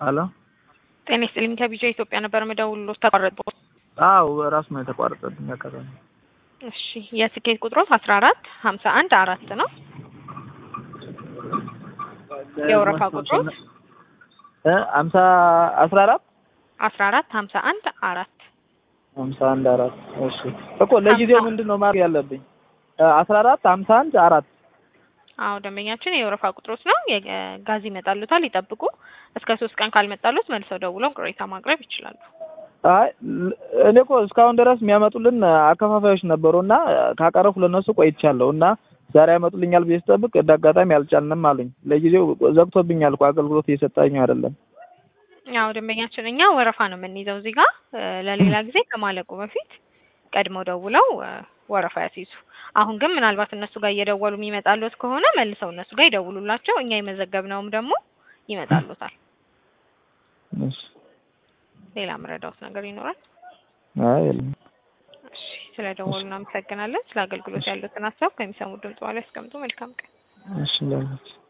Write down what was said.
አሎ ጤና ይስጥልኝ ከቢጃ ኢትዮጵያ ነበር መደውልልዎት ተቋረጠ። አዎ ራስ ነው የተቋረጠብኝ አካባቢ። እሺ የትኬት ቁጥሩ 14514 ነው። የወረፋ ቁጥሩ 50 14 14514 514 እሺ እኮ ለጊዜው ምንድነው ማድረግ ያለብኝ? 14 51 4 አዎ ደንበኛችን የወረፋ ቁጥሮች ነው። የጋዝ ይመጣሉታል ይጠብቁ። እስከ 3 ቀን ካልመጣሉት መልሰው ደውለው ቅሬታ ማቅረብ ይችላሉ። አይ እኔ እኮ እስካሁን ድረስ የሚያመጡልን አከፋፋዮች ነበሩና ካቀረፉ ለነሱ ቆይቻለሁና ዛሬ ያመጡልኛል ብዬ ስጠብቅ እንዳጋጣሚ አልቻልንም አሉኝ። ለጊዜው ዘግቶብኛል እኮ አገልግሎት እየሰጣኝ አይደለም። ያው ደንበኛችን እኛ ወረፋ ነው የምንይዘው እዚህ ጋር ለሌላ ጊዜ ከማለቁ በፊት ቀድመው ደውለው ወረፋ ያስይዙ። አሁን ግን ምናልባት እነሱ ጋር እየደወሉ የሚመጣሉት ከሆነ መልሰው እነሱ ጋር ይደውሉላቸው። እኛ የመዘገብነውም ደግሞ ይመጣሉታል። እሺ ሌላ ምረዳውት ነገር ይኖራል? አይ እሺ ስለደወሉ እናመሰግናለን። ስለ አገልግሎት ያሉትን ሀሳብ ከሚሰሙት ድምጽ ላይ ያስቀምጡ። መልካም ቀን። እሺ